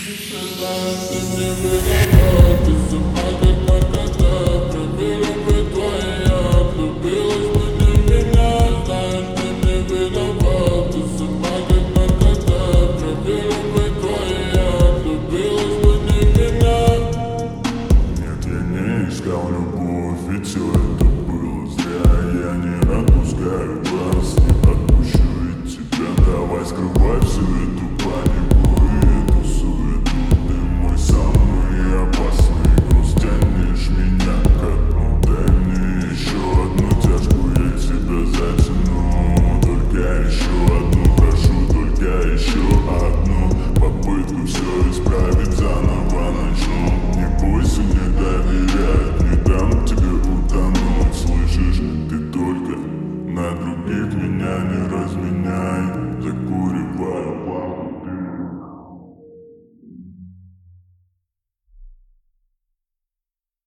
Ты не виноват, ты сама как наркота. Проверил бы твоя, влюбилась бы не в меня. Знаешь, ты не виноват, ты сама как наркота. Проверил бы твоя, влюбилась бы не в меня. Нет, я не искал любовь, ведь все это было зря. Я не отпускаю вас, не отпущу ведь тебя. Давай скрывай всю эту панику и эту суету. Ты мой самый опасный груз, тянешь меня ко дну. Дай мне еще одну тяжку, я тебя затяну. Только еще одну, прошу, только еще одну попытку все исправить, заново начну. Не бойся, не доверять, не дам тебе утонуть. Слышишь, ты только на других меня не разменяй.